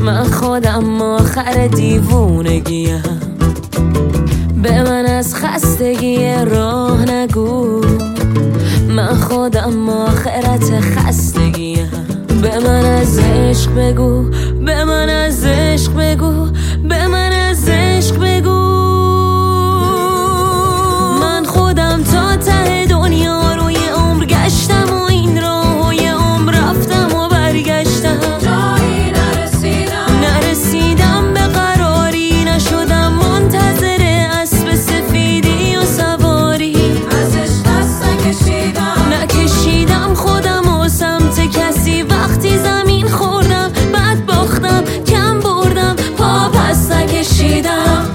من خودم آخر دیوونگیم، به من از خستگی راه نگو. من خودم آخرت خستگیم، به من از عشق بگو، به من از عشق بگو، به من از عشق بگو. من خودم تا ته دنیا روی عمر گشتم و این راه یه عمر رفتم و برگشتم، جایی نرسیدم به قراری، نشدم منتظر اسب سفیدی و سواری. ازش دست نکشیدم خودم و سمت کسی، وقتی زمین خوردم بعد باختم، کم بردم پا پس نکشیدم.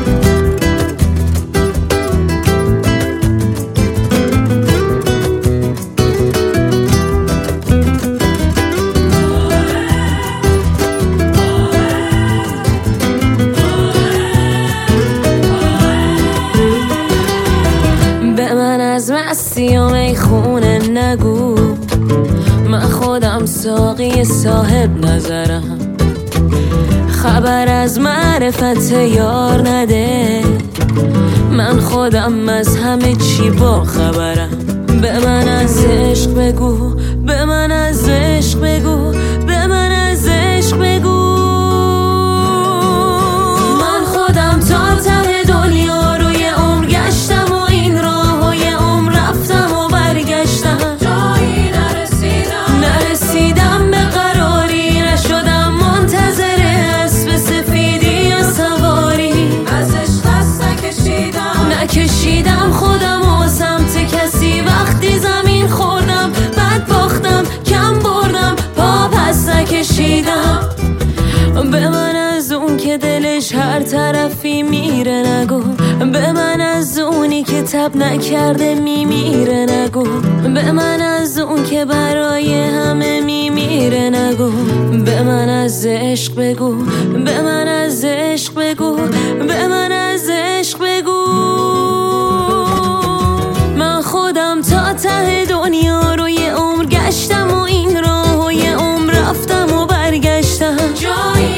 به من از مستی و میخونه نگو، من خودم ساقی صاحب نظرم. خبر از معرفت یار نده، من خودم از همه چی با خبرم. به من از عشق بگو، به من از عشق بگو، به من از عشق بگو. من خودم تا ته دنیا روی عمر گشتم و این راه و یه عمر رفتم و برگشتم، جایی نرسیدم به قراری، نشدم منتظر اسب سفیدی و سواری. ازش دست نکشیدم خودم و سمت کسی، وقتی زمین خوردم بعد باختم، کم بردم پا پس نکشیدم. به من از اون که دلش هر طرفی میره نگو، به من از اونی که تب نکرده میمیره نگو، به من از اون که برای همه میمیره نگو. به من از عشق بگو، به من از عشق بگو، به من از عشق بگو. من خودم تا ته دنیا روی عمر گشتم و این راه و یه عمر رفتم و برگشتم، جایی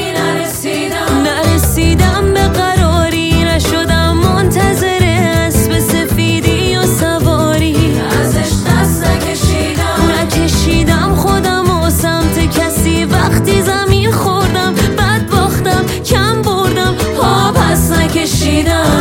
نرسیدم به قراری، نشدم منتظر اسب سفیدی و سواری. ازش دست نکشیدم خودم و سمت کسی، وقتی زمین خوردم بعد باختم، کم بردم پا پس نکشیدم.